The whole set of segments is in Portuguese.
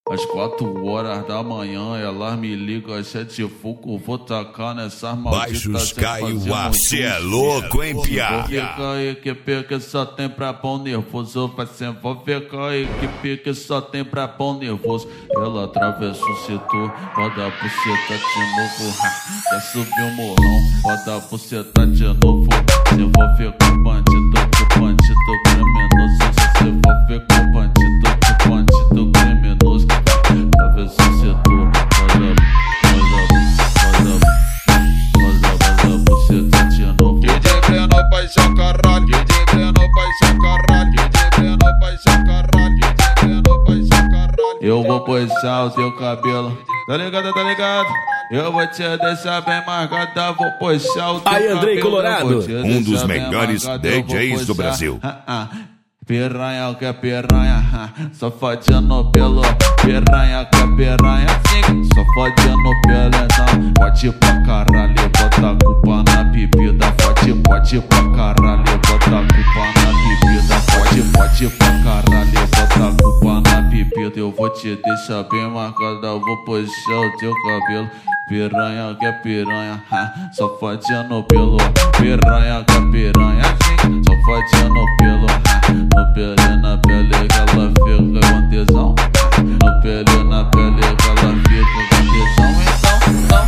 Às 4 horas da manhã, ela me liga, cheia de fogo, vou tacar nessas malditas. Baixos Caioá, cê é louco, hein, piá? Fica a equipe que só tem pra pão nervoso, vai se envolver com a equipe que só tem pra pão nervoso. Ela atravessa o setor, roda a buceta de novo, quer subir o morrão, roda a buceta de novo. Se envolver com o bandido criminoso, se envolver com o bandido criminoso. Atravessa o setor, roda a buceta de novo. DJ Breno paixão caralho, DJ Breno paixão caralho, DJ Breno paixão caralho, DJ Breno paixão caralho. Eu vou puxar o teu cabelo, tá ligado, tá ligado? Eu vou te deixar bem marcada, vou puxar o teu cabelo. Aí, Andrei Colorado, um dos melhores DJs do Brasil. Piranha que é piranha, só fodendo pelo. Piranha que é piranha, sim, só fodendo pelo. Então, pode pra caralho, bota a culpa na bebida. Pode pra caralho, bota a culpa na bebida. Pode pra caralho, bota a culpa na bebida. Eu vou te deixar bem marcada, eu vou puxar o teu cabelo. Piranha que é piranha, só fodendo pelo. Piranha que é piranha, sim, só fodendo pelo. No pele, na pele que ela fica com tesão. No pele, na pele que ela fica com tesão.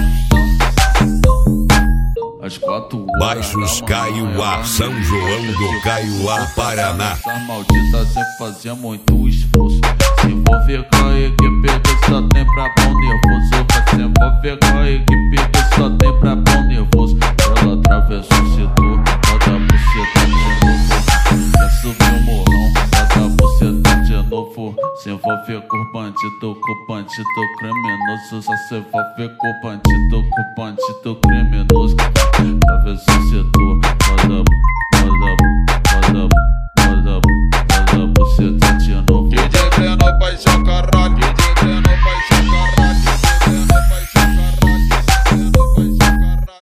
Então, às 4 horas Baixos Caioá, São João do Caioá, Paraná. Essa maldita sem fazer muito esforço. Se envolver com a equipe que só tem pra pão nervoso. Vai se envolver com a equipe que só tem pra pão nervoso. Ela atravessa o setor, roda a buceta de novo. Quer subir o morrão, roda a buceta de novo. Se envolver com o bandido criminoso. Só se envolver com o bandido criminoso. Atravessa o setor, roda